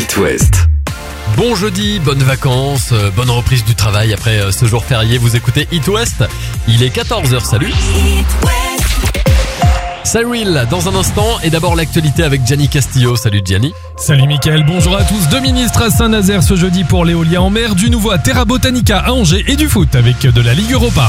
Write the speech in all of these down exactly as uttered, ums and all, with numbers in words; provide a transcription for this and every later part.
It West. Bon jeudi, bonnes vacances, euh, bonne reprise du travail après euh, ce jour férié. Vous écoutez It West, il est quatorze heures, salut. Cyril, dans un instant, et d'abord l'actualité avec Gianni Castillo. Salut Gianni. Salut Mickaël, bonjour à tous. Deux ministres à Saint-Nazaire ce jeudi pour l'éolien en mer, du nouveau à Terra Botanica à Angers et du foot avec de la Ligue Europa.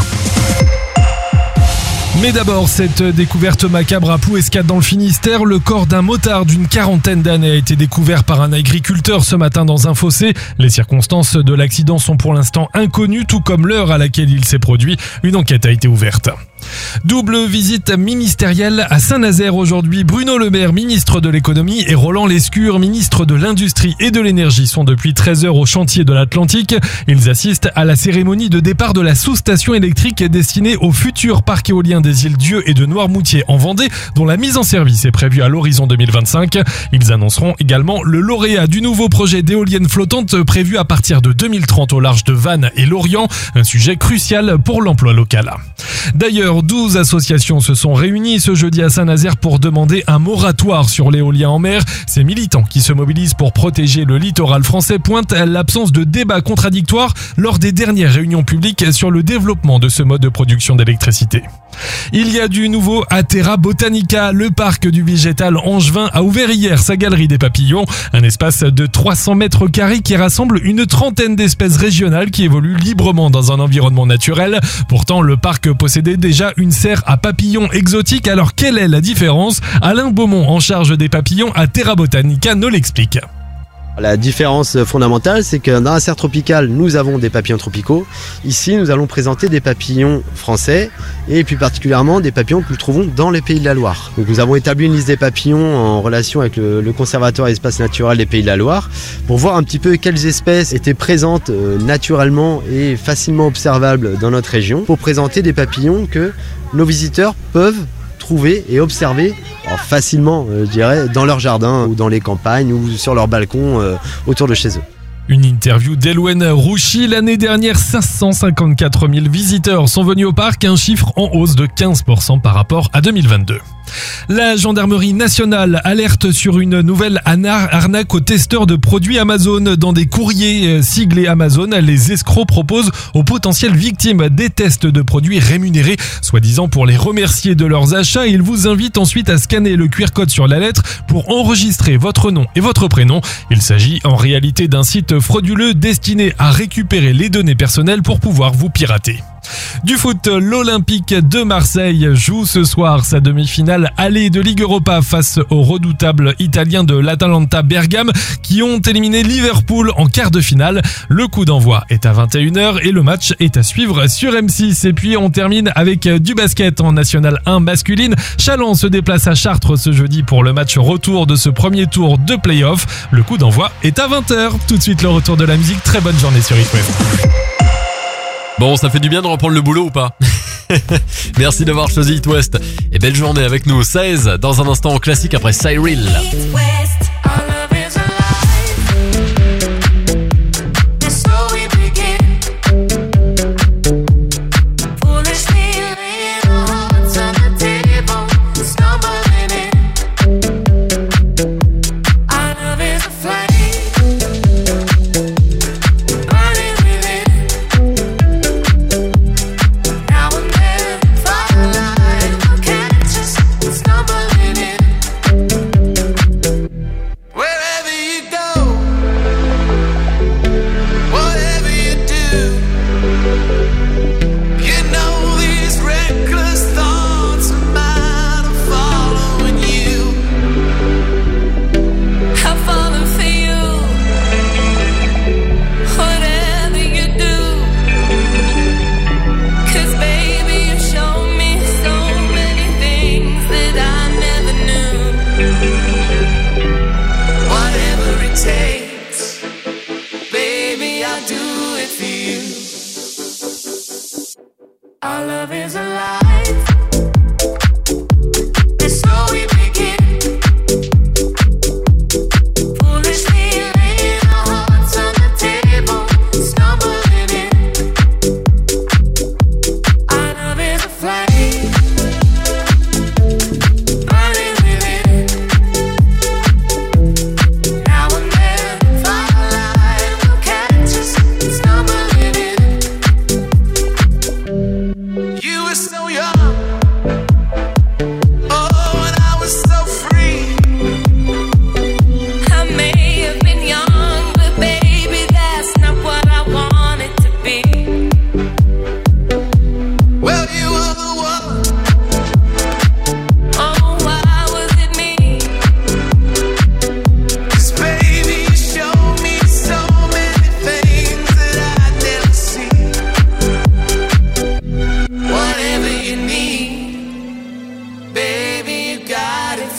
Mais d'abord, cette découverte macabre à Plouescat dans le Finistère. Le corps d'un motard d'une quarantaine d'années a été découvert par un agriculteur ce matin dans un fossé. Les circonstances de l'accident sont pour l'instant inconnues, tout comme l'heure à laquelle il s'est produit. Une enquête a été ouverte. Double visite ministérielle à Saint-Nazaire aujourd'hui. Bruno Le Maire, ministre de l'économie, et Roland Lescure, ministre de l'industrie et de l'énergie, sont depuis treize heures au chantier de l'Atlantique. Ils assistent à la cérémonie de départ de la sous-station électrique destinée au futur parc éolien des îles Dieu et de Noirmoutier en Vendée, dont la mise en service est prévue à l'horizon deux mille vingt-cinq. Ils annonceront également le lauréat du nouveau projet d'éolienne flottante prévu à partir de deux mille trente au large de Vannes et Lorient, un sujet crucial pour l'emploi local. D'ailleurs, douze associations se sont réunies ce jeudi à Saint-Nazaire pour demander un moratoire sur l'éolien en mer. Ces militants qui se mobilisent pour protéger le littoral français pointent l'absence de débat contradictoire lors des dernières réunions publiques sur le développement de ce mode de production d'électricité. Il y a du nouveau à Terra Botanica. Le parc du végétal angevin a ouvert hier sa galerie des papillons, un espace de trois cents mètres carrés qui rassemble une trentaine d'espèces régionales qui évoluent librement dans un environnement naturel. Pourtant, le parc possédait déjà une serre à papillons exotiques. Alors quelle est la différence ? Alain Beaumont, en charge des papillons à Terra Botanica, nous l'explique. La différence fondamentale, c'est que dans la serre tropicale, nous avons des papillons tropicaux. Ici, nous allons présenter des papillons français et plus particulièrement des papillons que nous trouvons dans les Pays de la Loire. Donc, nous avons établi une liste des papillons en relation avec le, le Conservatoire des espaces naturels des Pays de la Loire pour voir un petit peu quelles espèces étaient présentes euh, naturellement et facilement observables dans notre région pour présenter des papillons que nos visiteurs peuvent trouver et observer alors facilement, euh, je dirais, dans leur jardin ou dans les campagnes ou sur leur balcon euh, autour de chez eux. Une interview d'Elouen Rouchy. L'année dernière, cinq cent cinquante-quatre mille visiteurs sont venus au parc, un chiffre en hausse de quinze pour cent par rapport à deux mille vingt-deux. La gendarmerie nationale alerte sur une nouvelle arnaque aux testeurs de produits Amazon. Dans des courriers siglés Amazon, les escrocs proposent aux potentielles victimes des tests de produits rémunérés, soi-disant pour les remercier de leurs achats. Ils vous invitent ensuite à scanner le Q R code sur la lettre pour enregistrer votre nom et votre prénom. Il s'agit en réalité d'un site frauduleux destiné à récupérer les données personnelles pour pouvoir vous pirater. Du foot, l'Olympique de Marseille joue ce soir sa demi-finale aller de Ligue Europa face aux redoutables Italiens de l'Atalanta Bergame qui ont éliminé Liverpool en quart de finale. Le coup d'envoi est à vingt et une heures et le match est à suivre sur M six. Et puis on termine avec du basket en National un masculine. Chalon se déplace à Chartres ce jeudi pour le match retour de ce premier tour de play-off. Le coup d'envoi est à vingt heures. Tout de suite le retour de la musique. Très bonne journée sur It West. Bon, ça fait du bien de reprendre le boulot ou pas ? Merci d'avoir choisi It West. Et belle journée avec nous. seize dans un instant en classique après Cyril.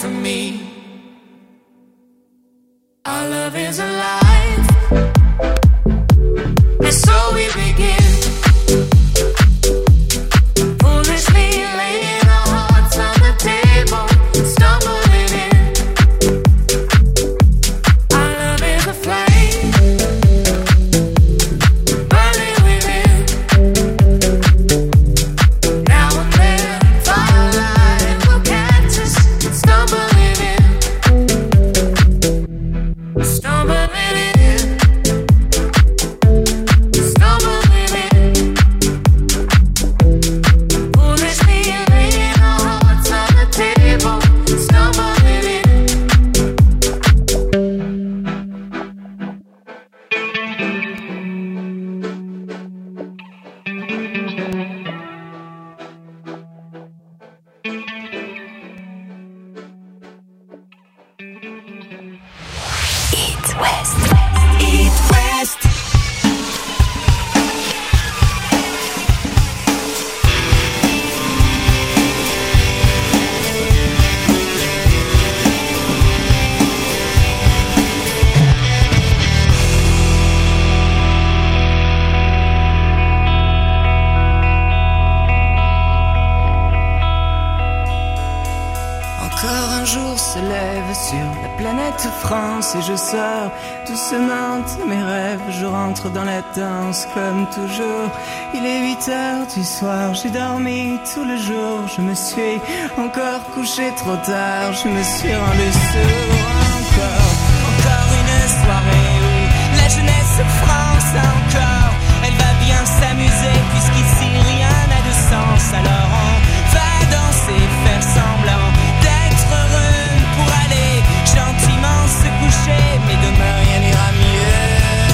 for me. Our love is alive, and so we begin. Foolishly laying our hearts on the table, stumbling in. Our love is a flame, burning within. Now and then, firelight will catch us, stumbling in. Stumbling in, stumbling in. Foolishly laying our hearts on the table, stumbling in. Eat West. Eat West. Encore un jour se lève sur la planète France et je sors doucement de mes rêves. Je rentre dans la danse comme toujours. Il est huit heures du soir, j'ai dormi tout le jour. Je me suis encore couché trop tard, je me suis rendu sourd. Encore, encore une soirée où la jeunesse France encore. Elle va bien s'amuser puisqu'ici rien n'a de sens. Alors on va danser, faire semblant d'être heureux pour aller gentiment se coucher. Mais demain rien n'ira mieux,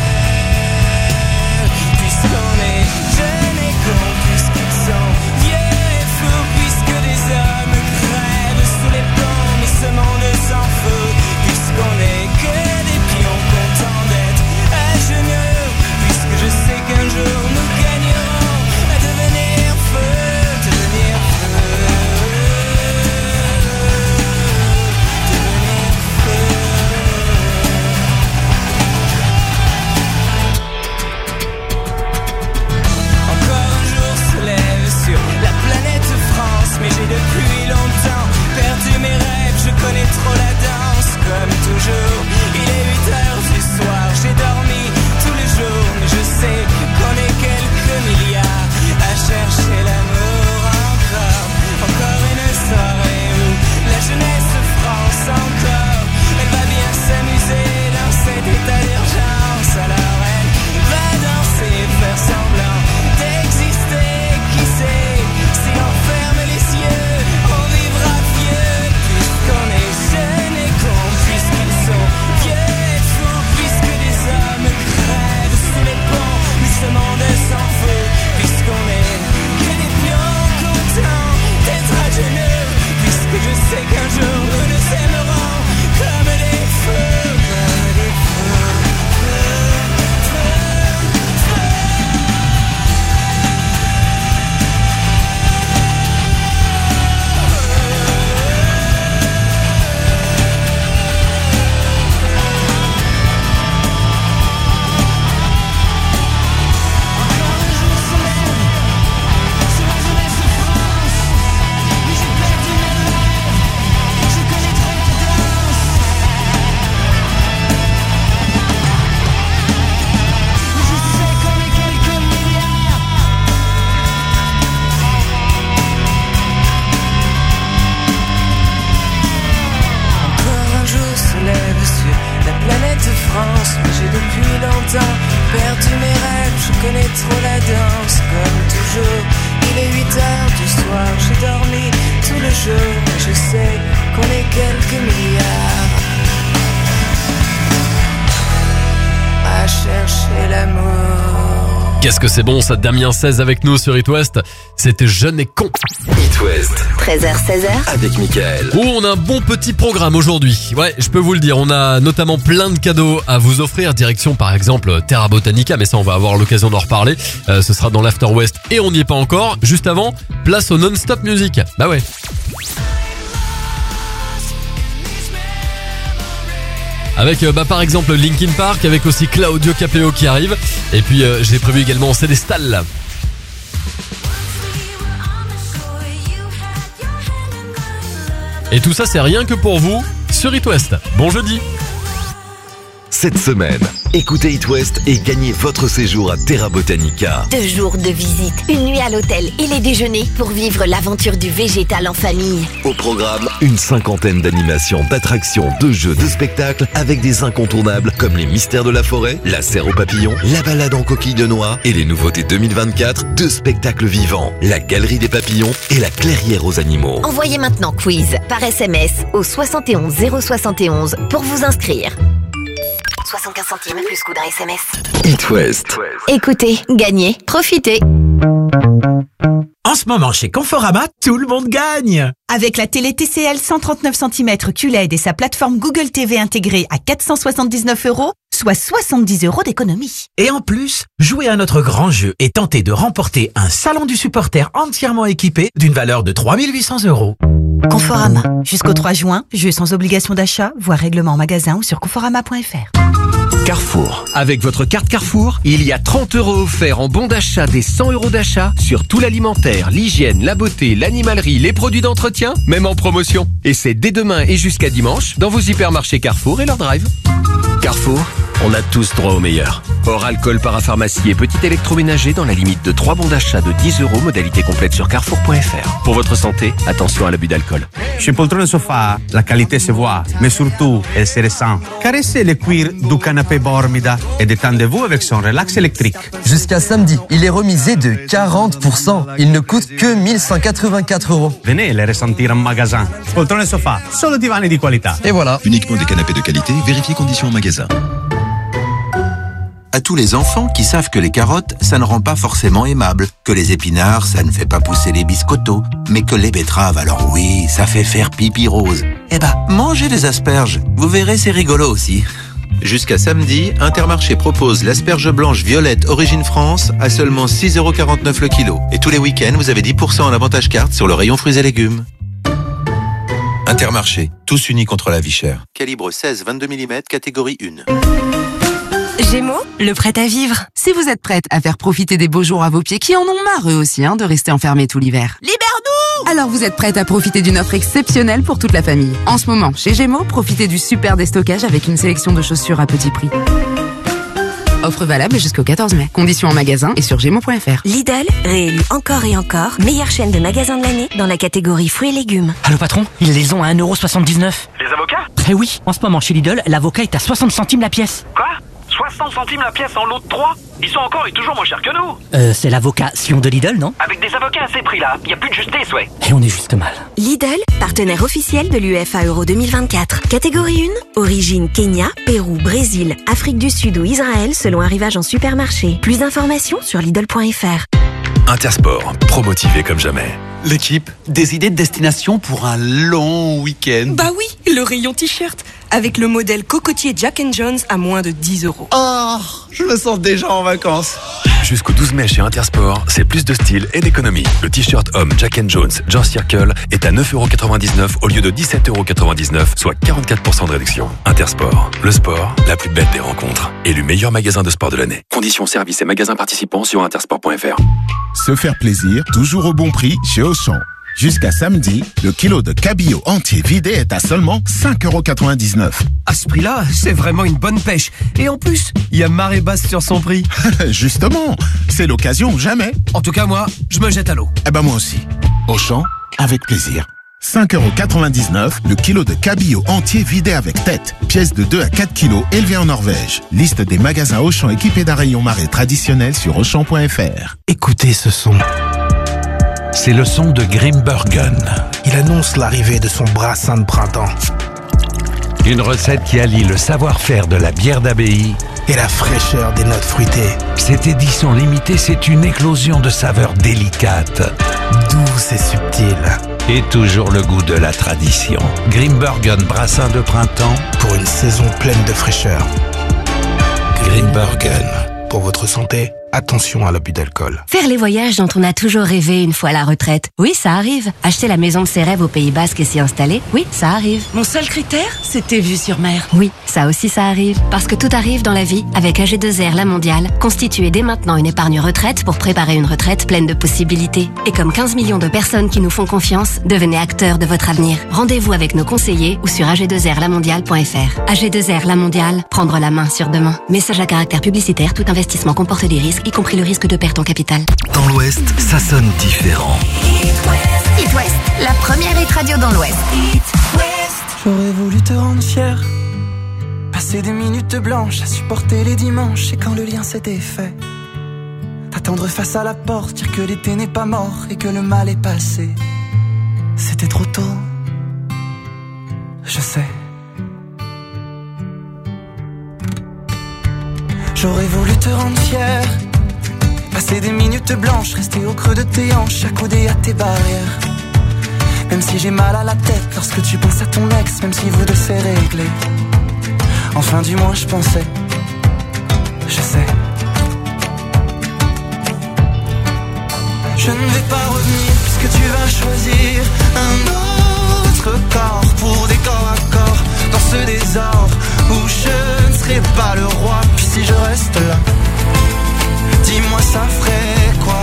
puisqu'on est jeunes et cons, puisqu'ils sont vieux et fous, puisque des hommes crèvent sous les ponts. Mais ce monde s'en fout, puisqu'on est que des pions contents d'être à genoux. Puisque je sais qu'un jour nous gagnerons à devenir feu, devenir feu, devenir feu. Encore un jour se lève sur la planète France, mais j'ai depuis longtemps perdu mes rêves. Je connais trop la danse, comme toujours. Il est huit heures du soir, j'ai dormi tous les jours, mais je sais qu'on est quelques milliards à chercher l'amour. Encore, encore une soirée où la jeunesse France encore, elle va bien s'amuser dans cet état d'urgence. Alors elle va danser, faire semblant d'exister. Qui sait, si l'on ferme les yeux, on vivra vieux, puisqu'on est jeunes et cons, puisqu'ils sont vieux et fous, puisque des hommes crèvent sous les ponts. Mais ce monde s'en fout, puisqu'on est que des pions contents d'être à genoux. Puisque je sais qu'un jour nous nous aimerons comme des feux, comme des feux, feux, feux, feux. Encore un jour se lève sur la jeunesse France, mais j'ai perdu mes rêves, je connais trop la danse. Mais je sais qu'on est quelques milliards. Encore un jour se lève sur la planète France, mais j'ai depuis longtemps perdu mes rêves. Je connais trop la danse, comme toujours. Il est huit heures du soir, j'ai dormi tout le jour, mais je sais qu'on est quelques milliards à chercher l'amour. Qu'est-ce que c'est bon ça, Damien seize avec nous sur It West. C'était Jeune et Con. It West treize heures seize heures. avec Mickaël. Oh, on a un bon petit programme aujourd'hui. Ouais, je peux vous le dire, on a notamment plein de cadeaux à vous offrir. Direction par exemple Terra Botanica, mais ça on va avoir l'occasion d'en reparler. Euh, ce sera dans l'After West et on n'y est pas encore. Juste avant, place au non-stop music. Bah ouais. avec euh, bah, par exemple Linkin Park, avec aussi Claudio Capeo qui arrive. Et puis euh, j'ai prévu également Célestal. Et tout ça c'est rien que pour vous sur It West. Bon jeudi. Cette semaine, écoutez It West et gagnez votre séjour à Terra Botanica. Deux jours de visite, une nuit à l'hôtel et les déjeuners pour vivre l'aventure du végétal en famille. Au programme, une cinquantaine d'animations, d'attractions, de jeux, de spectacles avec des incontournables comme les mystères de la forêt, la serre aux papillons, la balade en coquille de noix et les nouveautés deux mille vingt-quatre, deux spectacles vivants, la galerie des papillons et la clairière aux animaux. Envoyez maintenant quiz par S M S au soixante et onze zéro soixante et onze pour vous inscrire. soixante-quinze centimes plus coût d'un S M S. It West. Écoutez, gagnez, profitez. En ce moment, chez Conforama, tout le monde gagne. Avec la télé T C L cent trente-neuf centimètres Q L E D et sa plateforme Google T V intégrée à quatre cent soixante-dix-neuf euros, soit soixante-dix euros d'économie. Et en plus, jouez à notre grand jeu et tentez de remporter un salon du supporter entièrement équipé d'une valeur de trois mille huit cents euros. Conforama. Jusqu'au trois juin, jeu sans obligation d'achat, voire règlement en magasin ou sur conforama point f r. Carrefour. Avec votre carte Carrefour, il y a trente euros offerts en bon d'achat des cent euros d'achat sur tout l'alimentaire, l'hygiène, la beauté, l'animalerie, les produits d'entretien, même en promotion. Et c'est dès demain et jusqu'à dimanche dans vos hypermarchés Carrefour et leur drive. Carrefour, on a tous droit au meilleur. Hors alcool, parapharmacie et petit électroménager dans la limite de trois bons d'achat de dix euros, modalité complète sur carrefour point f r. Pour votre santé, attention à l'abus d'alcool. Chez Poltrone Sofa, la qualité se voit, mais surtout, elle se ressent. Caressez le cuir du canapé Bormida et détendez-vous avec son relax électrique. Jusqu'à samedi, il est remisé de quarante pour cent. Il ne coûte que mille cent quatre-vingt-quatre euros. Venez le ressentir en magasin. Poltrone Sofa, solo divani di qualità. Et voilà. Uniquement des canapés de qualité, vérifiez conditions en magasin. À tous les enfants qui savent que les carottes, ça ne rend pas forcément aimable, que les épinards, ça ne fait pas pousser les biscottos, mais que les betteraves, alors oui, ça fait faire pipi rose. Eh ben, mangez des asperges, vous verrez, c'est rigolo aussi. Jusqu'à samedi, Intermarché propose l'asperge blanche violette Origine France à seulement six euros quarante-neuf le kilo. Et tous les week-ends, vous avez dix pour cent en avantage carte sur le rayon fruits et légumes. Intermarché, tous unis contre la vie chère. Calibre seize vingt-deux millimètres, catégorie un. Gémeaux, le prêt à vivre. Si vous êtes prête à faire profiter des beaux jours à vos pieds, qui en ont marre eux aussi hein, de rester enfermés tout l'hiver. Libère-nous! Alors vous êtes prête à profiter d'une offre exceptionnelle pour toute la famille. En ce moment, chez Gémeaux, profitez du super déstockage avec une sélection de chaussures à petit prix. Offre valable jusqu'au quatorze mai. Conditions en magasin et sur gémeaux point f r. Lidl, réélu encore et encore, meilleure chaîne de magasins de l'année dans la catégorie fruits et légumes. Allô patron, ils les ont à un euro soixante-dix-neuf. Les avocats? Eh oui, en ce moment chez Lidl, l'avocat est à soixante centimes la pièce. Quoi? soixante centimes la pièce en lot de trois? Ils sont encore et toujours moins chers que nous. Euh, c'est l'avocat Sion de Lidl, non? Avec des avocats à ces prix-là, y a plus de justice, ouais. Et on est juste mal. Lidl, partenaire officiel de l'U E F A Euro deux mille vingt-quatre. Catégorie un, origine Kenya, Pérou, Brésil, Afrique du Sud ou Israël selon arrivage en supermarché. Plus d'informations sur lidl point f r. Intersport, promotivé comme jamais. L'équipe, des idées de destination pour un long week-end. Bah oui, le rayon t-shirt, avec le modèle cocotier Jack and Jones à moins de dix euros. Oh, je me sens déjà en vacances. Jusqu'au douze mai chez Intersport, c'est plus de style et d'économie. Le t-shirt homme Jack and Jones Joe Circle est à neuf euros quatre-vingt-dix-neuf au lieu de dix-sept euros quatre-vingt-dix-neuf, soit quarante-quatre pour cent de réduction. Intersport, le sport, la plus belle des rencontres. Élu meilleur magasin de sport de l'année. Conditions services et magasins participants sur intersport point f r. Se faire plaisir, toujours au bon prix chez Auchan. Jusqu'à samedi, le kilo de cabillaud entier vidé est à seulement cinq euros quatre-vingt-dix-neuf. À ce prix-là, c'est vraiment une bonne pêche. Et en plus, il y a marée basse sur son prix. Justement, c'est l'occasion ou jamais. En tout cas, moi, je me jette à l'eau. Eh ben moi aussi. Auchan, avec plaisir. cinq euros quatre-vingt-dix-neuf, le kilo de cabillaud entier vidé avec tête. Pièce de deux à quatre kilos élevée en Norvège. Liste des magasins Auchan équipés d'un rayon marée traditionnel sur auchan point f r. Écoutez ce son. C'est le son de Grimbergen. Il annonce l'arrivée de son brassin de printemps. Une recette qui allie le savoir-faire de la bière d'abbaye et la fraîcheur des notes fruitées. Cette édition limitée, c'est une éclosion de saveurs délicates, douces et subtiles. Et toujours le goût de la tradition. Grimbergen brassin de printemps pour une saison pleine de fraîcheur. Grimbergen, pour votre santé, attention à l'abus d'alcool. Faire les voyages dont on a toujours rêvé une fois à la retraite. Oui, ça arrive. Acheter la maison de ses rêves au Pays Basque et s'y installer. Oui, ça arrive. Mon seul critère, c'était vue sur mer. Oui, ça aussi ça arrive. Parce que tout arrive dans la vie avec A G deux R La Mondiale. Constituez dès maintenant une épargne retraite pour préparer une retraite pleine de possibilités. Et comme quinze millions de personnes qui nous font confiance, devenez acteurs de votre avenir. Rendez-vous avec nos conseillers ou sur a g deux r la mondiale point f r. A G deux R La Mondiale, prendre la main sur demain. Message à caractère publicitaire, tout investissement comporte des risques, y compris le risque de perte en capital. Dans l'Ouest, ça sonne différent. It West, la première hit radio dans l'Ouest. J'aurais voulu te rendre fier, passer des minutes blanches à supporter les dimanches et quand le lien s'était fait, t'attendre face à la porte, dire que l'été n'est pas mort et que le mal est passé. C'était trop tôt, je sais. J'aurais voulu te rendre fier, passer des minutes blanches, rester au creux de tes hanches, accoudé à tes barrières. Même si j'ai mal à la tête lorsque tu penses à ton ex, même si vous deux c'est réglé. Enfin du moins je pensais, je sais. Je ne vais pas revenir puisque tu vas choisir un autre corps pour des corps à corps dans ce désordre où je ne serai pas le roi. Puis si je reste là, dis-moi ça ferait quoi?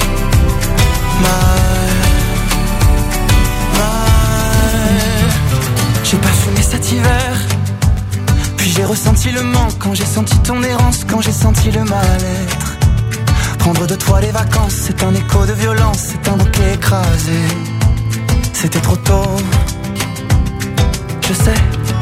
Mal, mal. J'ai pas fumé cet hiver, puis j'ai ressenti le manque quand j'ai senti ton errance, quand j'ai senti le mal-être. Prendre de toi les vacances, c'est un écho de violence, c'est un bouquet écrasé. C'était trop tôt, je sais.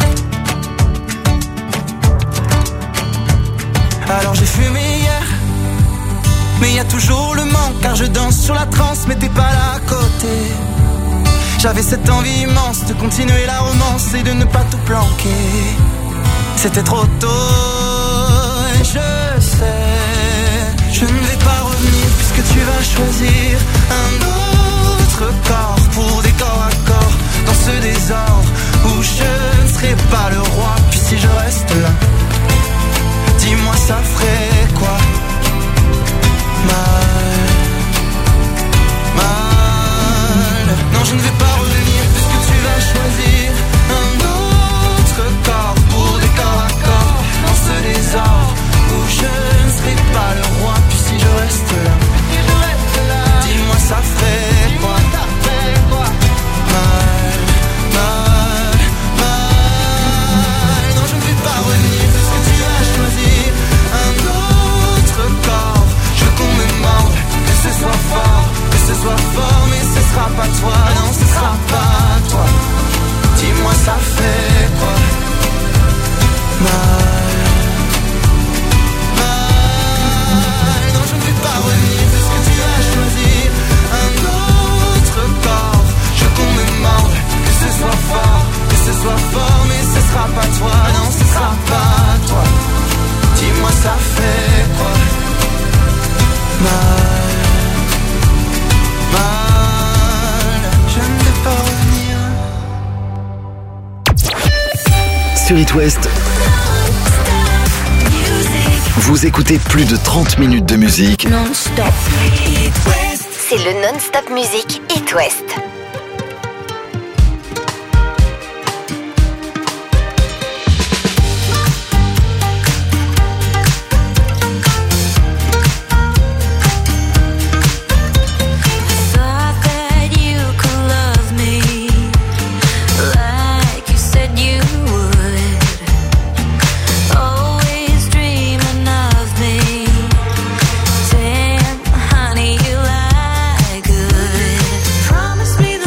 Alors j'ai fumé hier, mais y a toujours le manque, car je danse sur la transe, mais t'es pas là à côté. J'avais cette envie immense de continuer la romance et de ne pas tout planquer. C'était trop tôt, et je sais, je ne vais pas revenir puisque tu vas choisir un autre corps pour des corps à corps dans ce désordre où je ne serai pas le roi. Puis si je reste là, dis-moi ça ferait quoi? Mal, mal. Non, je ne vais pas revenir puisque tu vas choisir un autre corps pour des corps à corps dans ce désordre où je ne serai pas le roi. Puis si je reste là, dis-moi ça ferait quoi? Mal, mal, mal. Non, je ne vais pas revenir puisque tu vas choisir un autre corps. Je veux qu'on me morde, que ce soit fort, que ce soit fort, mais ce sera pas toi, non, ce sera pas toi. Dis-moi ça fait quoi? Mal, mal. Non, je ne vais pas revenir puisque tu vas choisir un autre corps. Je veux qu'on me morde, que ce soit fort, que ce soit fort, mais ce sera pas toi, non, ce sera pas toi. Dis-moi ça fait quoi? Mal, mal. Je ne vais pas revenir. Sur It West, vous écoutez plus de trente minutes de musique Non-stop. C'est le non-stop musique It West. Promise me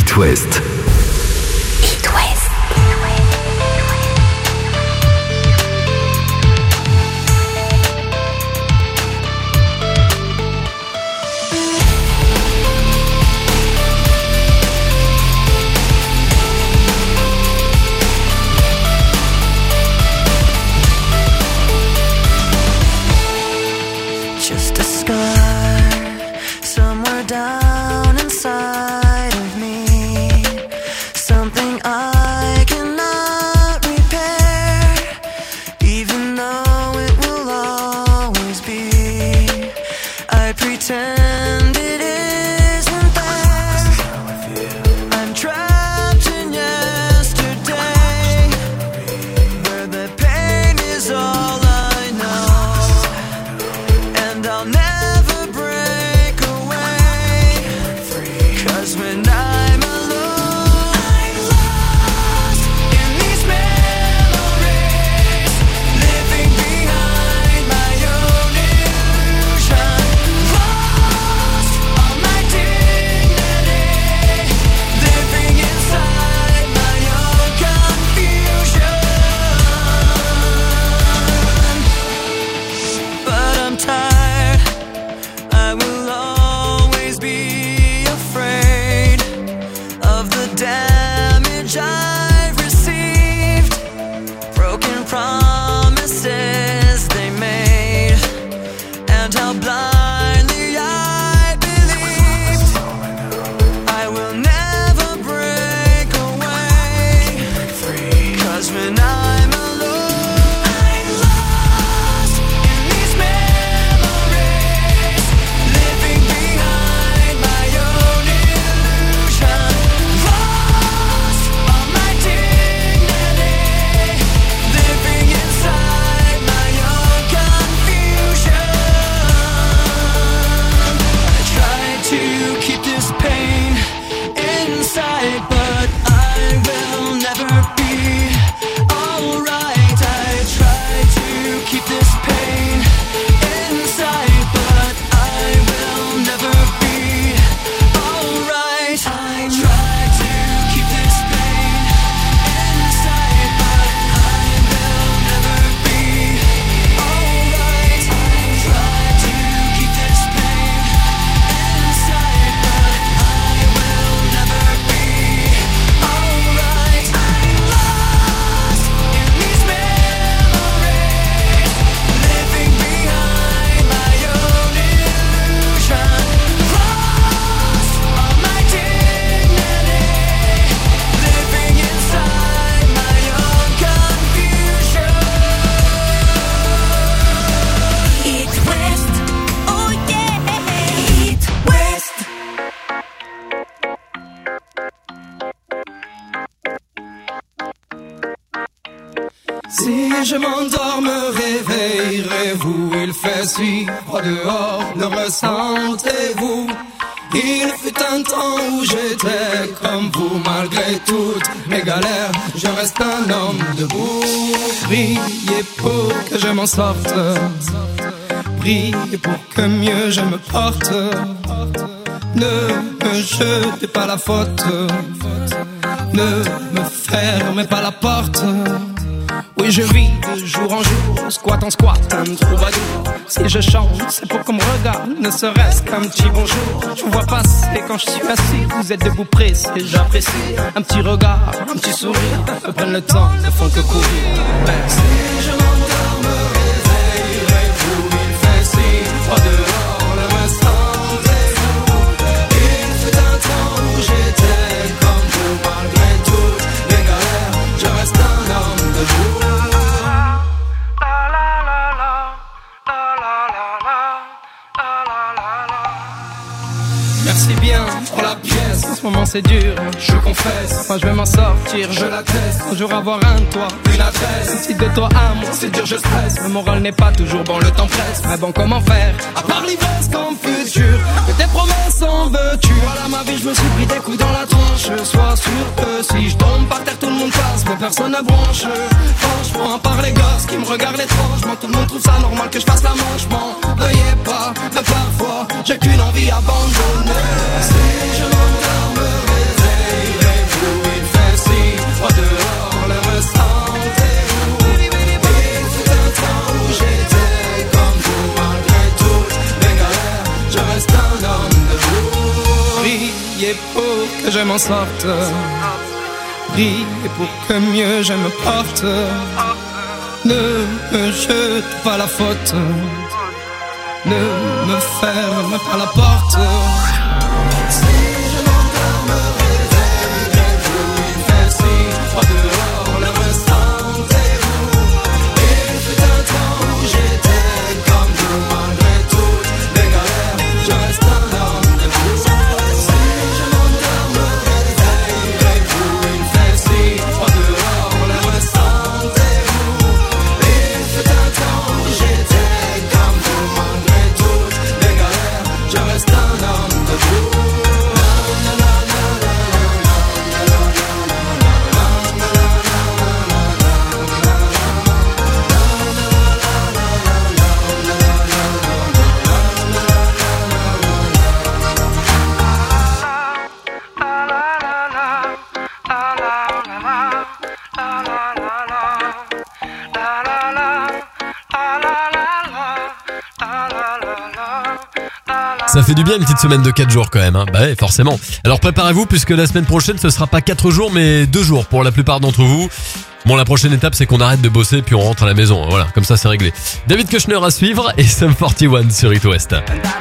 It West. It West. Just a scar somewhere down inside of me, something I cannot repair, even though it will always be. I pretend it isn't there. I'm trapped in yesterday, where the pain is all I know, and I'll never break away. Cause when I'm alone, I'm lost in these memories, living behind my own illusion. Lost all my dignity, living inside my own confusion. But I'm tired, I will always be afraid of the damage I've received, broken promises they made, and how blindly I believed. I will never break away, cause when I'm alone, I'm lost in these memories, living behind my own illusion. Lost all my dignity, living inside my own confusion. I try to keep this pain inside, but I will never be alright. I try to keep this pain inside, but I will never be alright. I try to keep this pain inside, but I will never be alright. I try to keep this pain inside, but I will never be alright. I'm lost in these memories, living behind my own illusion. Lost all my dignity, living inside my own confusion. It West, oh yeah, It West. Si je m'endors, me réveillerez-vous? Il fait si froid dehors, le ressentez-vous? Il fut un temps où j'étais comme vous, malgré toutes mes galères, je reste un homme debout. Priez pour que je m'en sorte, priez pour que mieux je me porte. Ne me jetez pas la faute, ne me fermez pas la porte. Oui, je vis de jour en jour, squat en squat, un troubadour. Si je chante, c'est pour qu'on me regarde, ne serait-ce qu'un petit bonjour. Je vous vois passer quand je suis assis, vous êtes debout pressé, j'apprécie. Un petit regard, un petit sourire, me prennent le temps, ne font que courir. Merci. Si je m'endors, me réveillerez-vous? Il fait si froid dehors, le ressentez-vous? Il fut un temps où j'étais comme vous, malgré toutes mes galères, je reste un homme debout. Merci bien pour la pièce, en ce moment c'est dur, je confesse. Moi je vais m'en sortir, je l'atteste. Un jour avoir un toit, une adresse. Si de toi à moi c'est dur, je stresse. Le moral n'est pas toujours bon, le temps presse. Mais bon, comment faire, à part l'ivresse comme futur, que tes promesses en veux-tu? Voilà ma vie, je me suis pris des coups dans la tronche. Sois sûr que si je tombe par terre, tout le monde passe, mais personne ne bronche. Franchement, à part les gosses qui me regardent étrangement, tout le monde trouve ça normal que je fasse la manche. M'en veuillez pas, mais parfois j'ai qu'une envie abandonnée. Si je m'endors, me réveille. priez pour que je m'en sorte. Priez pour que mieux je me porte. Ne me jete pas la faute. Ne me ferme pas la porte. Si je m'endors, me réveillerai-vous. Il fait si froid dehors, le ressentez-vous. Il fut un temps où j'étais comme vous, malgré toutes les galères, je reste un homme de vous. Si je m'endors, me réveillerai-vous. Il fait si froid dehors, le ressentez-vous. Il fut un temps où j'étais comme vous, malgré toutes les galères, je reste un homme de vous. Ça fait du bien une petite semaine de quatre jours quand même, hein. Bah ouais, forcément. Alors préparez-vous puisque la semaine prochaine ce sera pas quatre jours mais deux jours pour la plupart d'entre vous. Bon, la prochaine étape c'est qu'on arrête de bosser puis on rentre à la maison. Voilà, comme ça c'est réglé. David Kushner à suivre et Sum quarante et un sur It West.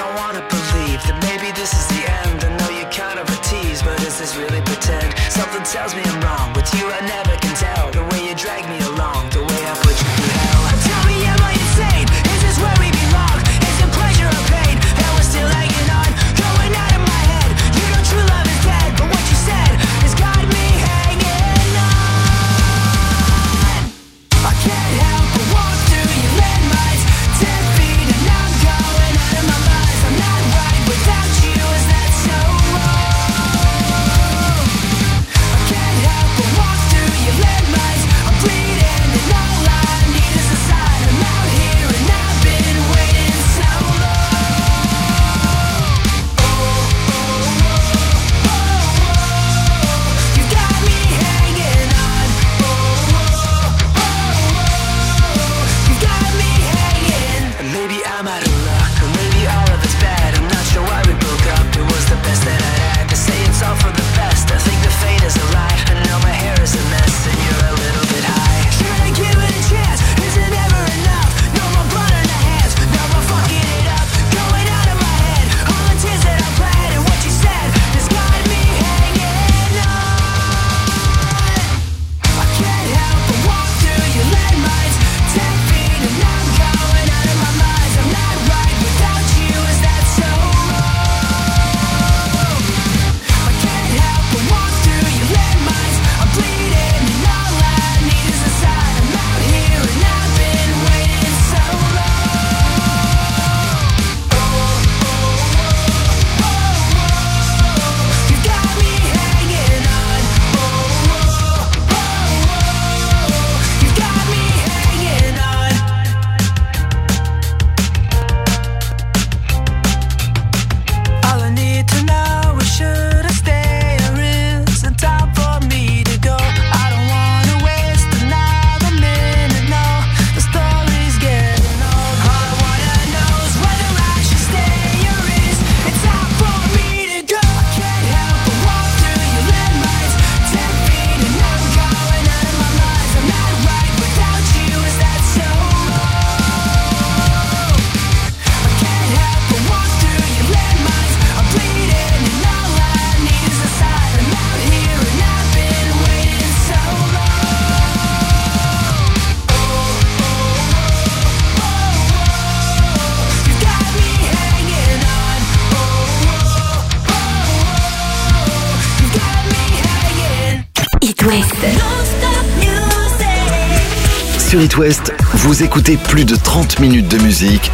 Sur It West, vous écoutez plus de trente minutes de musique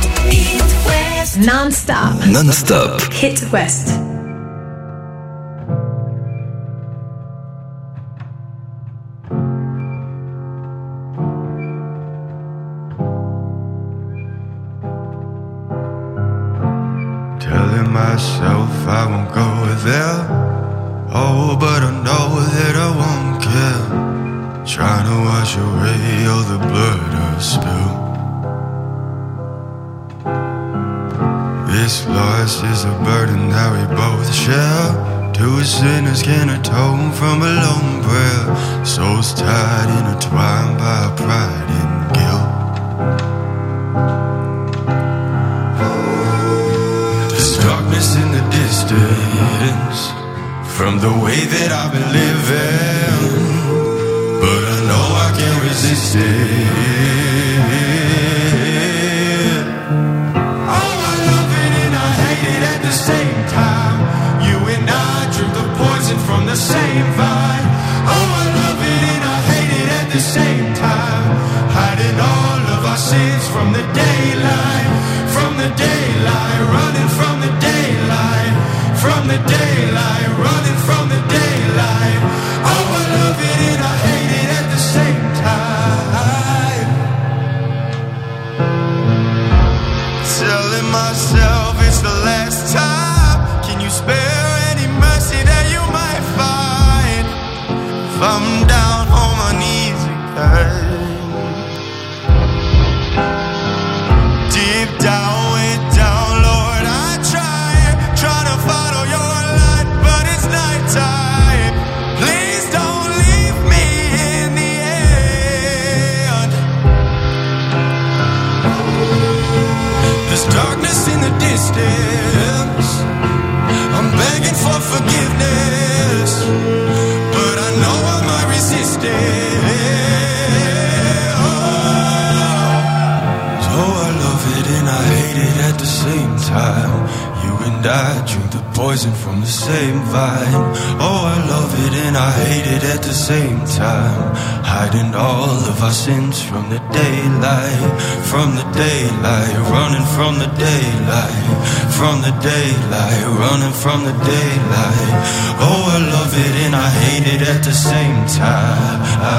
non-stop. Non-stop. Hit West. Telling myself I won't go there. Oh, but I know that I won't care. Trying to wash away all the blood I spill. This loss is a burden that we both share. Two sinners can atone from a lone prayer. Souls tied, intertwined by pride and guilt. There's darkness in the distance from the way that I've been living, but I know I can't resist it. Oh, I love it and I hate it at the same time. You and I drink the poison from the same vine. Oh, I love it and I hate it at the same time. Hiding all of our sins from the daylight, from the daylight, running from the daylight, from the daylight, running from the daylight. Oh, I love it and I hate it at the same time. Telling myself it's the last time. Can you spare any mercy that you might find? If I'm down on my knees again, deep down, way down, Lord, I try, try to follow your light, but it's nighttime. Please don't leave me in the end. There's darkness in the distance. I'm begging for forgiveness, but I know I might resist it. Oh, oh, I love it and I hate it at the same time. You and I drink the poison from the same vine. Oh, I love it and I hate it at the same time. Hiding all of our sins from the daylight, from the daylight, running from the daylight, from the daylight, running from the daylight. Oh, I love it and I hate it at the same time.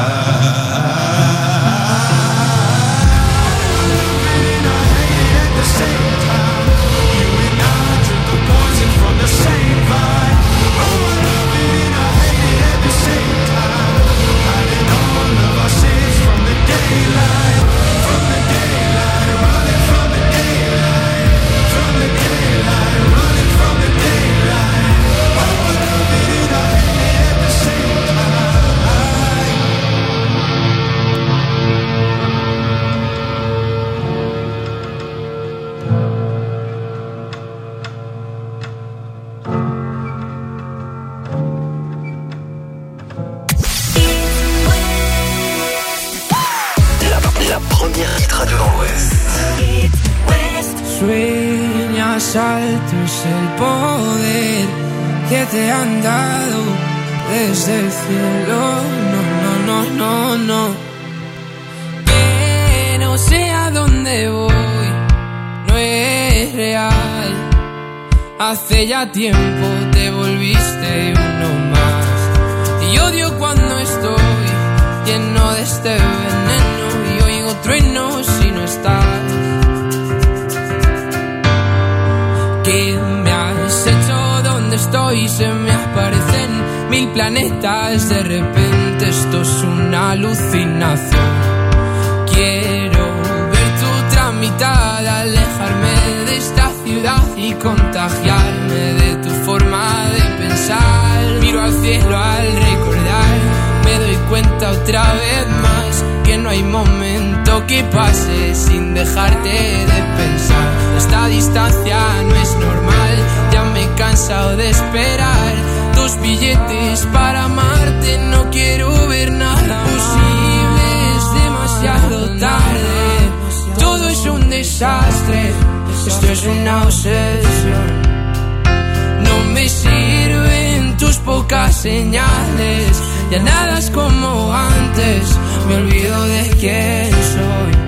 Sueñas alto es el poder que te han dado desde el cielo. No, no, no, no, no. Que no sé a dónde voy, no es real. Hace ya tiempo te volviste uno más. Y odio cuando estoy lleno de este veneno y oigo truenos si no estás. ¿Qué me has hecho? ¿Dónde estoy? Se me aparecen mil planetas. De repente esto es una alucinación. Quiero ver tu tramitada, alejarme de esta ciudad y contagiarme de tu forma de pensar. Miro al cielo al recordar, me doy cuenta otra vez más que no hay momento que pase sin dejarte de pensar. Esta distancia no es normal, ya me he cansado de esperar tus billetes para amarte. No quiero ver nada posible, es demasiado tarde. Todo es un desastre, esto es una obsesión. No me sirven tus pocas señales, ya nada es como antes, me olvido de quién soy.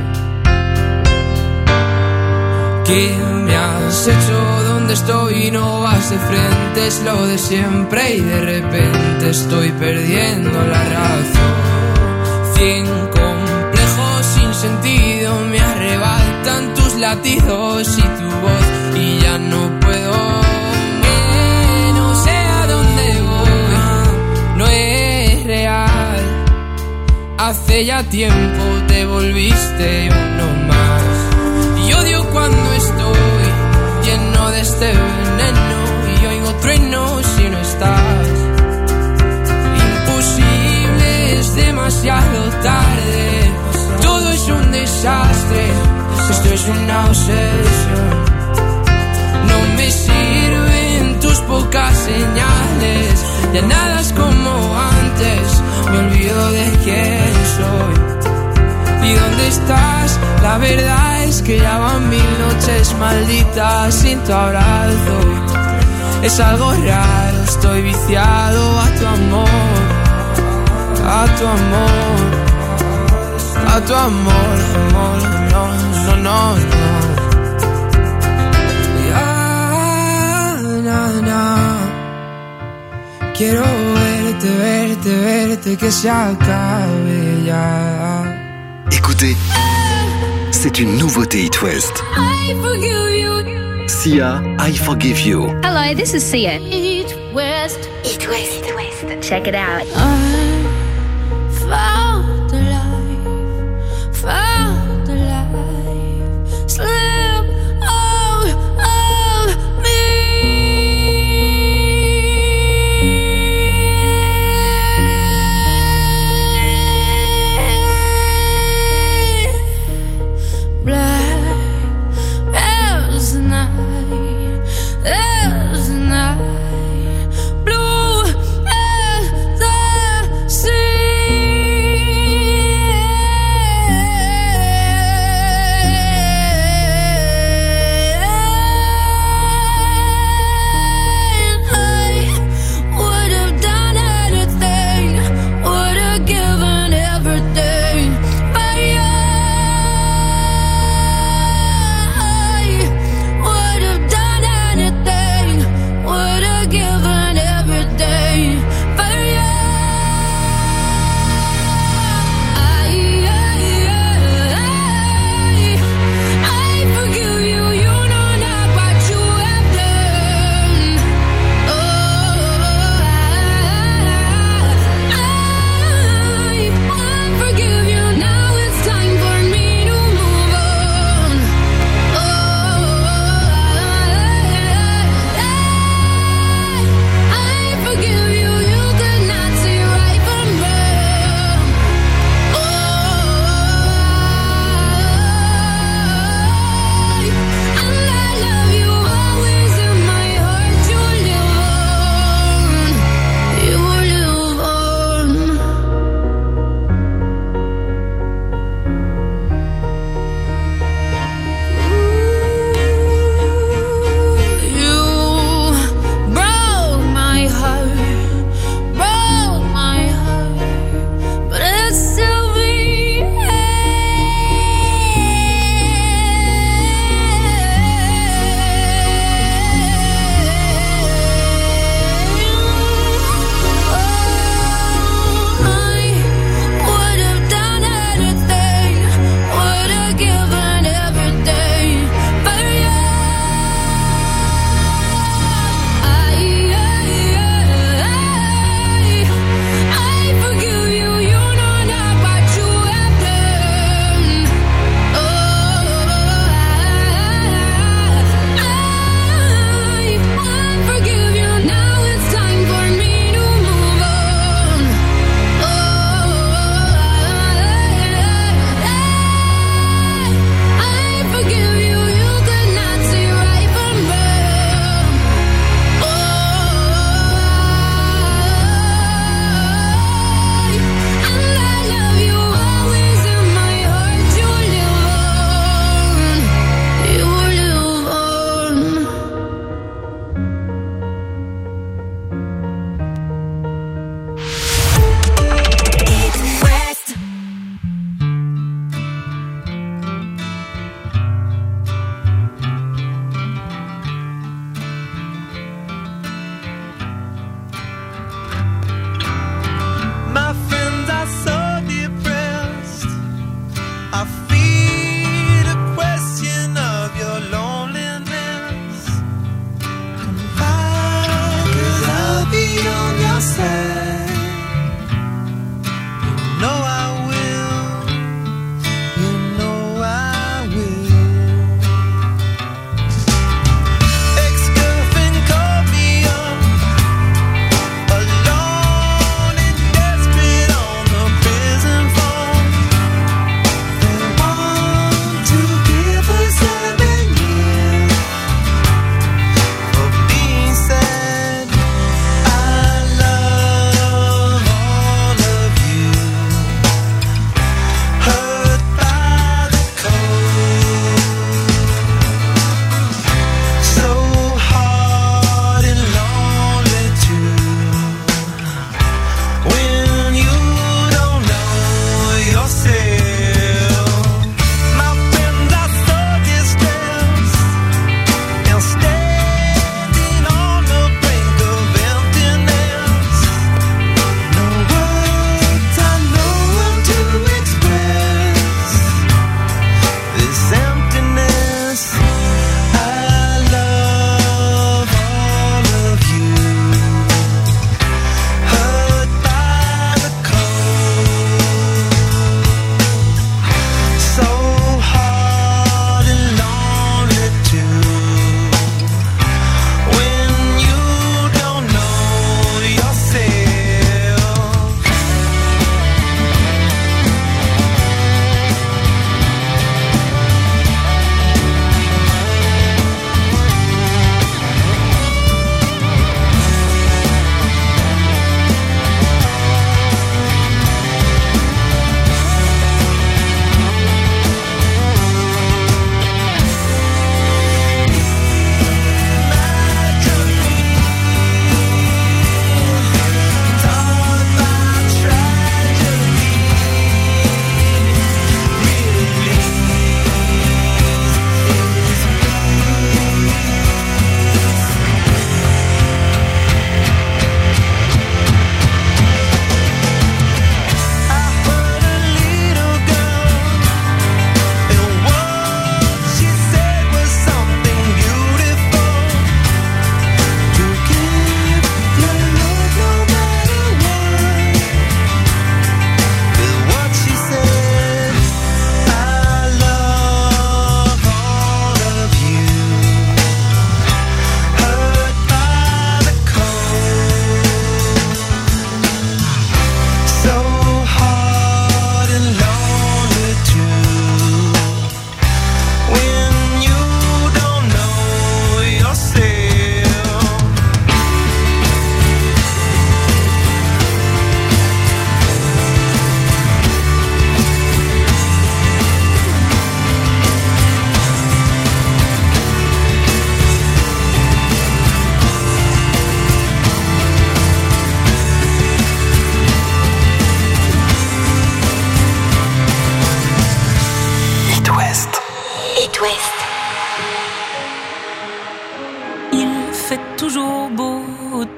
¿Qué me has hecho? ¿Dónde estoy? No vas de frente, es lo de siempre y de repente estoy perdiendo la razón. Cien complejos sin sentido me arrebatan tus latidos y tu voz y ya no puedo. Que no sé a dónde voy, no es real. Hace ya tiempo te volviste uno más. Y odio cuando estoy lleno de este veneno y oigo truenos si no estás. obsesión. No me sirven tus pocas señales, ya nada es como antes, me olvido de quién soy. ¿Y dónde estás? La verdad es que ya van mil noches malditas sin tu abrazo. Es algo raro, estoy viciado a tu amor, a tu amor, a tu amor, amor, no, no, no, no. Ya, na, na. Quiero verte, verte, verte, que se acabe ya. Écoutez, c'est une nouveauté It West. I forgive you. Sia, I Forgive You. Hello, this is Sia. It West. It West. It West. Check it out. I found the life, found the life, slip out of me. Black as the night, as the night. Blue as the sea.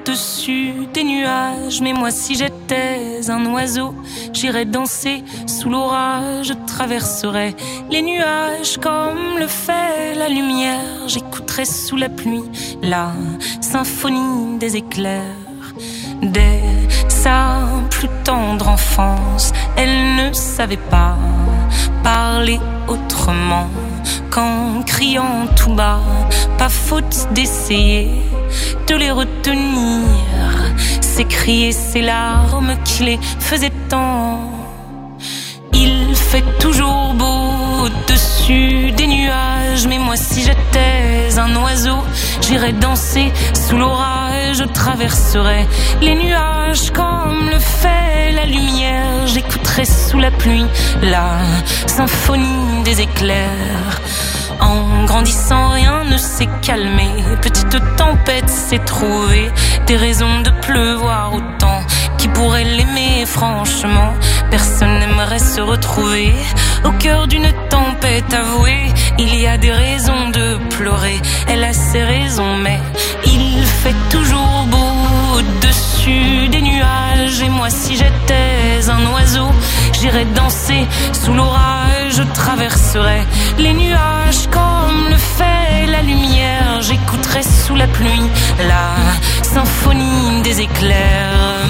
au-dessus des nuages. Mais moi si j'étais un oiseau, j'irais danser sous l'orage. Je traverserais les nuages comme le fait la lumière. J'écouterais sous la pluie la symphonie des éclairs. Dès sa plus tendre enfance, elle ne savait pas parler autrement qu'en criant tout bas. Pas faute d'essayer de les retenir, ces cris et ces larmes qui les faisaient tant. Il fait toujours beau au-dessus des nuages. Mais moi si j'étais un oiseau, j'irais danser sous l'orage. Je traverserais les nuages comme le fait la lumière. J'écouterais sous la pluie la symphonie des éclairs. En grandissant, rien ne s'est calmé. Petite tempête s'est trouvée des raisons de pleuvoir autant. Qui pourrait l'aimer franchement? Personne n'aimerait se retrouver au cœur d'une tempête avouée. Il y a des raisons de pleurer, elle a ses raisons, mais il fait toujours beau au-dessus des nuages. Et moi si j'étais un oiseau, j'irais danser sous l'orage. Je traverserais les nuages comme le fait la lumière. J'écouterais sous la pluie la symphonie des éclairs.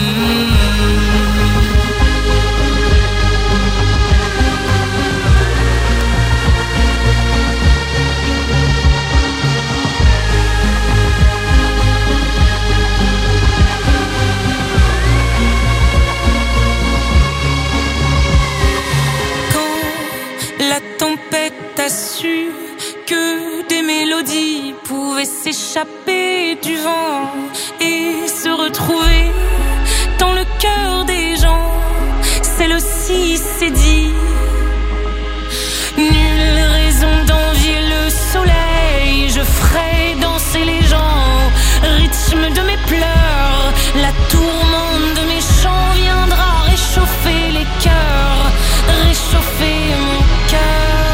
La tempête a su que des mélodies pouvaient s'échapper du vent et se retrouver dans le cœur des gens. Celle-ci s'est dit: nulle raison d'envier le soleil. Je ferai danser les gens au rythme de mes pleurs. La tourmente de mes chants viendra réchauffer les cœurs, réchauffer mon cœur.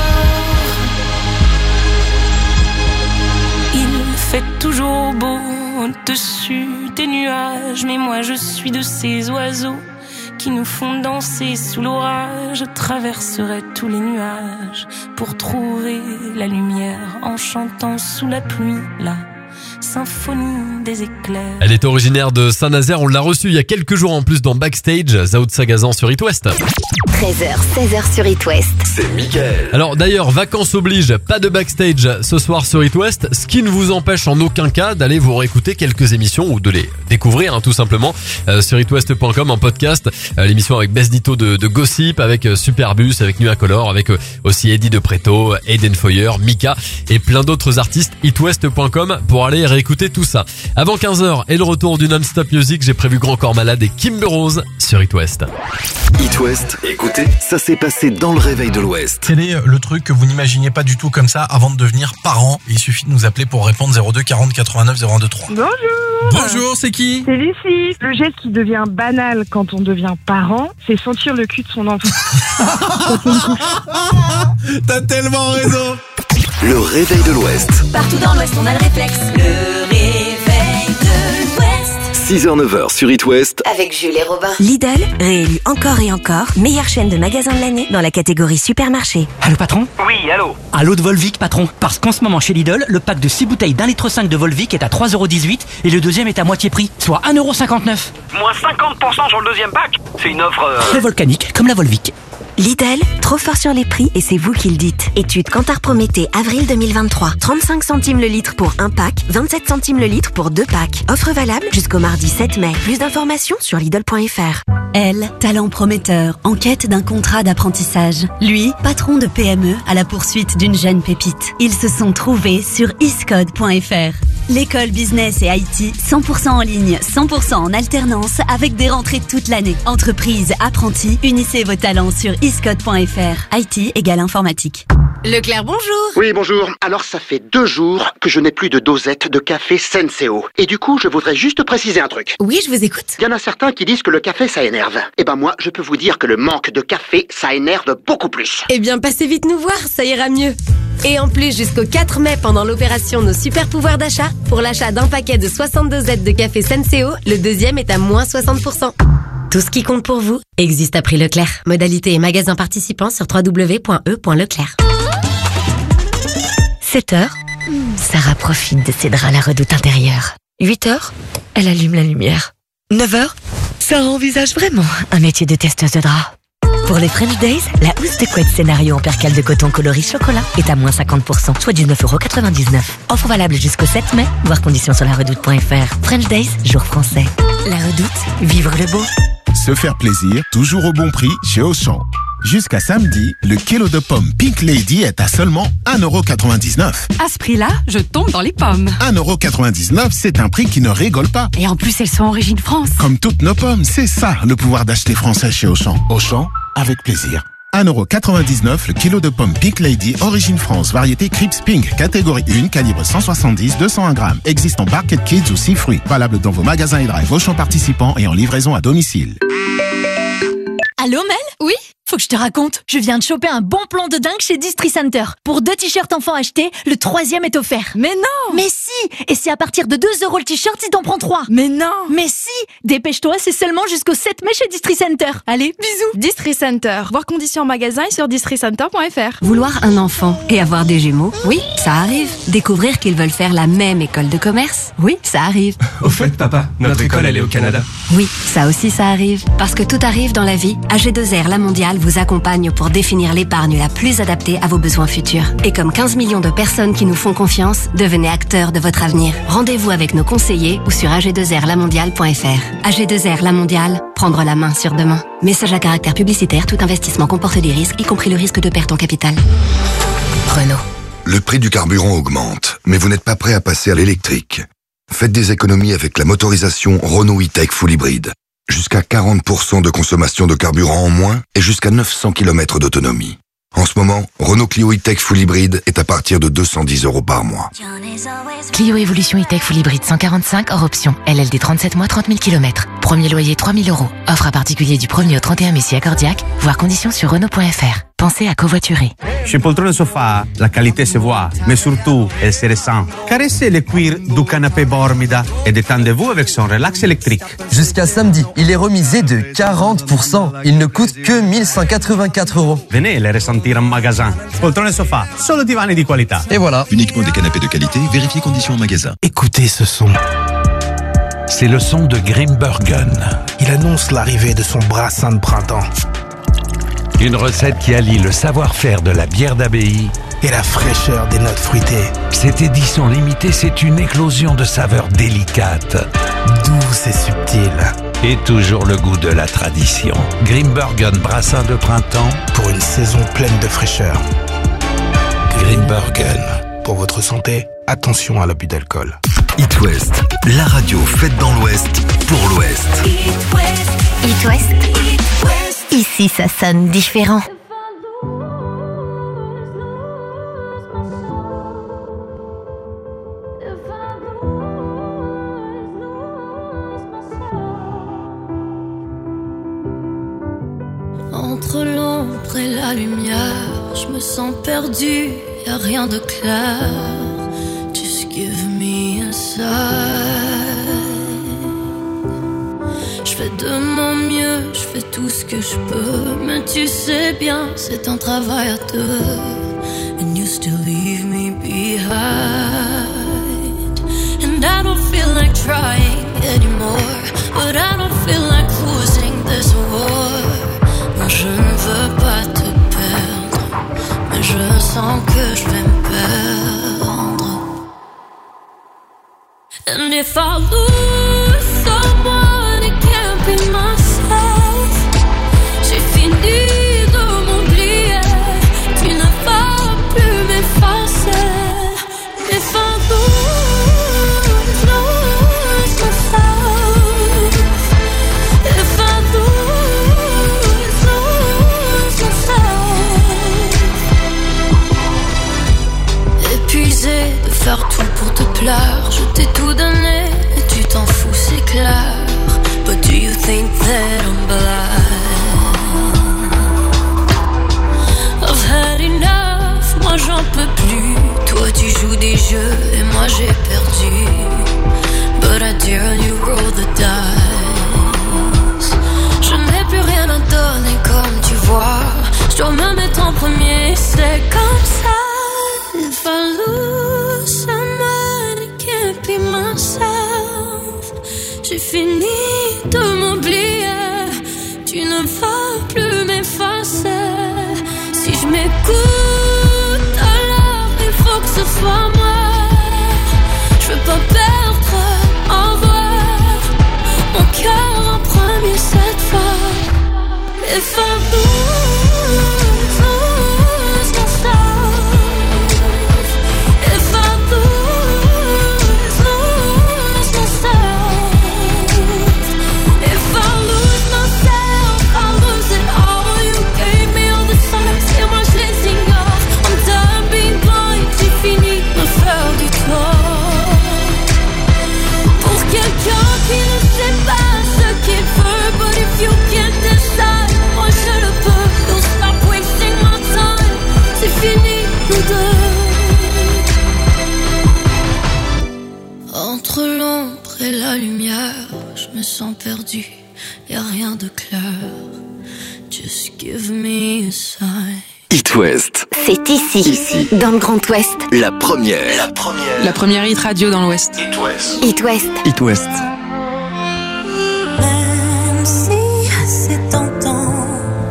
Il fait toujours beau au-dessus des nuages. Mais moi je suis de ces oiseaux qui nous font danser sous l'orage. Je traverserai tous les nuages pour trouver la lumière en chantant sous la pluie la symphonie des éclairs. Elle est originaire de Saint-Nazaire, on l'a reçue il y a quelques jours en plus dans Backstage, Zao de Sagazan sur It West. treize heures, seize heures sur It West. C'est Mickaël. Alors d'ailleurs, vacances oblige, pas de Backstage ce soir sur It West, ce qui ne vous empêche en aucun cas d'aller vous réécouter quelques émissions ou de les découvrir hein, tout simplement euh, sur itwest point com en podcast. Euh, l'émission avec Bess Ditto de, de Gossip, avec euh, Superbus, avec Nuit Incolore, avec euh, aussi Eddie de Preto, Aiden Foyer, Mika et plein d'autres artistes. itwest point com pour aller réécouter tout ça. Avant quinze heures et le retour du non-stop music, j'ai prévu Grand Corps Malade et Kimber Rose sur It West. It West, écoutez, ça s'est passé dans le réveil de l'Ouest. Quel est le truc que vous n'imaginiez pas du tout comme ça avant de devenir parent? Il suffit de nous appeler pour répondre zéro deux quarante quatre-vingt-neuf zéro un deux trois. Bonjour. Bonjour, c'est qui? C'est Lucie. Le geste qui devient banal quand on devient parent, c'est sentir le cul de son enfant. T'as tellement raison. Le réveil de l'Ouest. Partout dans l'Ouest, on a le réflexe. Le réveil de l'Ouest. six heures neuf heures sur It West. Avec Jules et Robin. Lidl, réélu encore et encore meilleure chaîne de magasins de l'année dans la catégorie supermarché. Allô patron? Oui, allô. Allô de Volvic patron. Parce qu'en ce moment chez Lidl, le pack de six bouteilles d'un litre cinq de Volvic est à trois euros dix-huit et le deuxième est à moitié prix, soit un euro cinquante-neuf. Moins cinquante pour cent sur le deuxième pack. C'est une offre... Euh... Très volcanique, comme la Volvic. Lidl, trop fort sur les prix et c'est vous qui le dites. Étude Kantar Prométhée, avril deux mille vingt-trois. trente-cinq centimes le litre pour un pack, vingt-sept centimes le litre pour deux packs. Offre valable jusqu'au mardi sept mai. Plus d'informations sur Lidl point F R. Elle, talent prometteur, en quête d'un contrat d'apprentissage. Lui, patron de P M E à la poursuite d'une jeune pépite. Ils se sont trouvés sur iscode point F R. L'école business et I T, cent pour cent en ligne, cent pour cent en alternance, avec des rentrées toute l'année. Entreprise, apprentis, unissez vos talents sur iscode point F R. I T égale informatique. Leclerc, bonjour. Oui, bonjour. Alors, ça fait deux jours que je n'ai plus de dosette de café Senseo. Et du coup, je voudrais juste préciser un truc. Oui, je vous écoute. Il y en a certains qui disent que le café, ça énerve. Eh ben moi, je peux vous dire que le manque de café, ça énerve beaucoup plus. Eh bien, passez vite nous voir, ça ira mieux. Et en plus, jusqu'au quatre mai, pendant l'opération Nos Super Pouvoirs d'achat, pour l'achat d'un paquet de soixante-deux Z de café Senseo, le deuxième est à moins soixante pour cent. Tout ce qui compte pour vous existe à prix Leclerc. Modalité et magasin participants sur w w w point e point leclerc. sept heures, Sarah profite de ses draps à la redoute intérieure. huit heures, elle allume la lumière. neuf heures, Sarah envisage vraiment un métier de testeuse de draps. Pour les French Days, la housse de couette scénario en percale de coton coloris chocolat est à moins cinquante pour cent, soit dix-neuf euros quatre-vingt-dix-neuf. Offre valable jusqu'au sept mai, voir conditions sur la redoute point f r. French Days, jour français. La redoute, vivre le beau. Se faire plaisir, toujours au bon prix chez Auchan. Jusqu'à samedi, le kilo de pommes Pink Lady est à seulement un euro quatre-vingt-dix-neuf. À ce prix-là, je tombe dans les pommes. un euro quatre-vingt-dix-neuf, c'est un prix qui ne rigole pas. Et en plus, elles sont origine France. Comme toutes nos pommes, c'est ça le pouvoir d'acheter français chez Auchan. Auchan, avec plaisir. un euro quatre-vingt-dix-neuf le kilo de pommes Pink Lady, origine France, variété Crips Pink, catégorie un, calibre cent soixante-dix à deux cent un grammes. Existe en Barquette Kids ou six fruits. Valable dans vos magasins et drive Auchan participants et en livraison à domicile. Allô Mel ? Oui ? Faut que je te raconte, je viens de choper un bon plan de dingue chez Distri Center. Pour deux t-shirts enfants achetés, le troisième est offert. Mais non! Mais si! Et c'est à partir de deux euros le t-shirt si t'en prends trois. Mais non! Mais si! Dépêche-toi, c'est seulement jusqu'au sept mai chez Distri Center. Allez, bisous! Distri Center. Voir conditions en magasin et sur distri center point f r. Vouloir un enfant et avoir des jumeaux, oui, ça arrive. Découvrir qu'ils veulent faire la même école de commerce, oui, ça arrive. Au fait, papa, notre école, elle est au Canada. Oui, ça aussi, ça arrive. Parce que tout arrive dans la vie, A G deux R La Mondiale vous accompagne pour définir l'épargne la plus adaptée à vos besoins futurs. Et comme quinze millions de personnes qui nous font confiance, devenez acteurs de votre avenir. Rendez-vous avec nos conseillers ou sur a g deux r la mondiale point f r. A G deux R La Mondiale, prendre la main sur demain. Message à caractère publicitaire, tout investissement comporte des risques, y compris le risque de perte en capital. Renault. Le prix du carburant augmente, mais vous n'êtes pas prêt à passer à l'électrique. Faites des économies avec la motorisation Renault E-Tech Full Hybrid. Jusqu'à quarante pour cent de consommation de carburant en moins et jusqu'à neuf cents kilomètres d'autonomie. En ce moment, Renault Clio E-Tech Full Hybrid est à partir de deux cent dix euros par mois. Clio Evolution E-Tech Full Hybrid cent quarante-cinq hors option. L L D trente-sept mois, trente mille kilomètres. Premier loyer trois mille euros. Offre à particulier du premier au trente et un mai si accordiaque. Voir conditions sur Renault point f r. Pensez à covoiturer. Chez Poltrone Sofa, la qualité se voit, mais surtout, elle se ressent. Caressez le cuir du canapé Bormida et détendez-vous avec son relax électrique. Jusqu'à samedi, il est remisé de quarante pour cent. Il ne coûte que mille cent quatre-vingt-quatre euros. Venez le ressentir en magasin. Poltrone Sofa, solo divani di qualità. Et voilà. Uniquement des canapés de qualité, vérifiez conditions en magasin. Écoutez ce son. C'est le son de Grimbergen. Il annonce l'arrivée de son brassin de printemps. Une recette qui allie le savoir-faire de la bière d'abbaye et la fraîcheur des notes fruitées. Cette édition limitée, c'est une éclosion de saveurs délicates, douces et subtiles. Et toujours le goût de la tradition. Grimbergen brassin de printemps pour une saison pleine de fraîcheur. Grimbergen. Pour votre santé, attention à l'abus d'alcool. It West, la radio faite dans l'Ouest pour l'Ouest. It West. It West. It West. Ici, ça sonne différent. Entre l'ombre et la lumière, je me sens perdue, y a rien de clair. Just give me a sign. Je fais de mon mieux, je fais tout ce que je peux, mais tu sais bien, c'est un travail à deux. And you still leave me behind. And I don't feel like trying anymore, but I don't feel like losing this war. Non, je ne veux pas te perdre, mais je sens que je vais me perdre. And if I lose someone, it can't be myself. J'ai fini de m'oublier, tu ne vas plus m'effacer. If I lose, lose myself. If I lose, lose myself. Épuisé de faire tout pour te plaire, je t'ai tout donné et tu t'en de m'oublier. Tu ne vas plus m'effacer. Si je m'écoute, alors il faut que ce soit moi. Je veux pas perdre en vrai mon cœur en premier cette fois. If I lose, lose myself. If I lose, lose myself. If I lose myself, I lose it all. You gave me all the signs et moi je les ignore. I'm done being blind, j'ai fini de me faire du tort. Pour quelqu'un qui ne sait pas ce qu'il veut, but if you can't decide, moi je le peux. Don't stop wasting my time, c'est fini nous deux. Entre l'ombre et la lumière, je me sens perdu, y'a rien de clair. Just give me a sign. It West. C'est ici, Ici. dans le Grand Ouest. La première. La première. La première hit radio dans l'Ouest. It West. It West. It West. Même si c'est tentant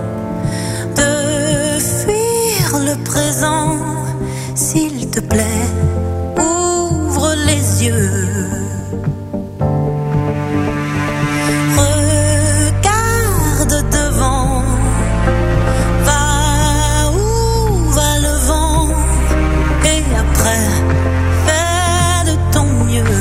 de fuir le présent, s'il te plaît, ouvre les yeux. Regarde devant, va où va le vent, et après, fais de ton mieux.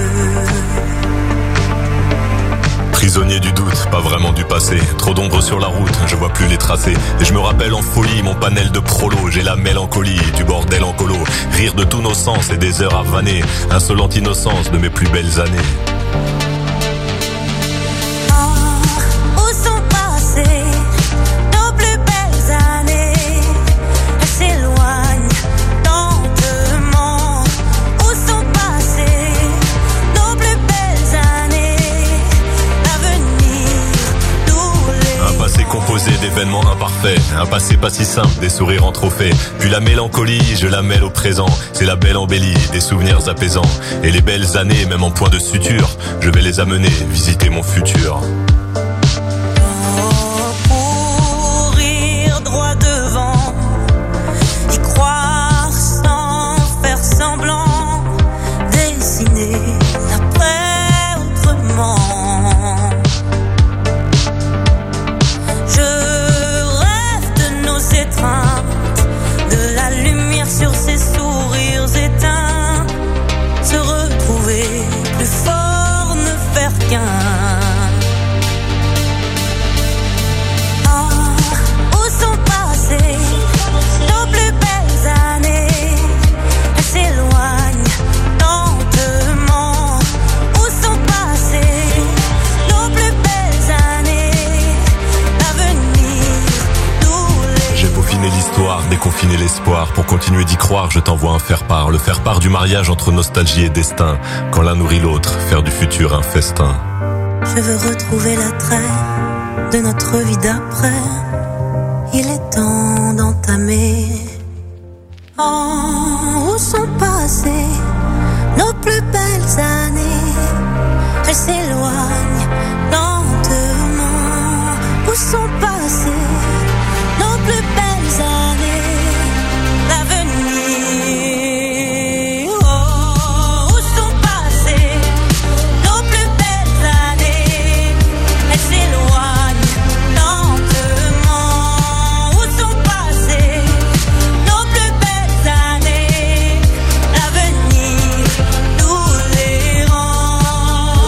Prisonnier du doute, pas vraiment du passé. Trop d'ombre sur la route, je vois plus les tracés. Et je me rappelle en folie mon panel de prolo. J'ai la mélancolie du bordel en colo. Rire de tous nos sens et des heures à vanner. Insolente innocence de mes plus belles années. Où sont passées nos plus belles années? Elles s'éloignent lentement. Où sont passées nos plus belles années? L'avenir nous les... Un passé composé d'événements imparfaits. Un passé pas si simple, des sourires en trophée. Puis la mélancolie, je la mêle au présent. C'est la belle embellie, des souvenirs apaisants. Et les belles années, même en point de suture, je vais les amener visiter mon futur. Courir droit devant, y croire sans faire semblant, dessiner après autrement. Je rêve de nos étreintes, de la lumière sur ces sourires éteints, se retrouver plus fort, ne faire qu'un. L'histoire, déconfiner l'espoir. Pour continuer d'y croire, je t'envoie un faire-part. Le faire-part du mariage entre nostalgie et destin. Quand l'un nourrit l'autre, faire du futur un festin. Je veux retrouver l'attrait de notre vie d'après. Il est temps d'entamer. Oh, où sont passées nos plus belles années? Elles s'éloignent lentement. Où sont passées nos plus belles années? L'avenir. Oh, où sont passées nos plus belles années? Elles s'éloignent lentement. Où sont passées nos plus belles années? L'avenir nous les rend.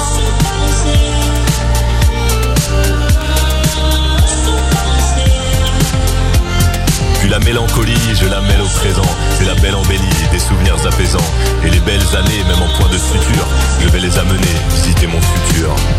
Puis la mélancolie, je la mêle au présent. C'est la belle embellie, des souvenirs apaisants. Et les belles années, même en point de suture, je vais les amener visiter mon futur.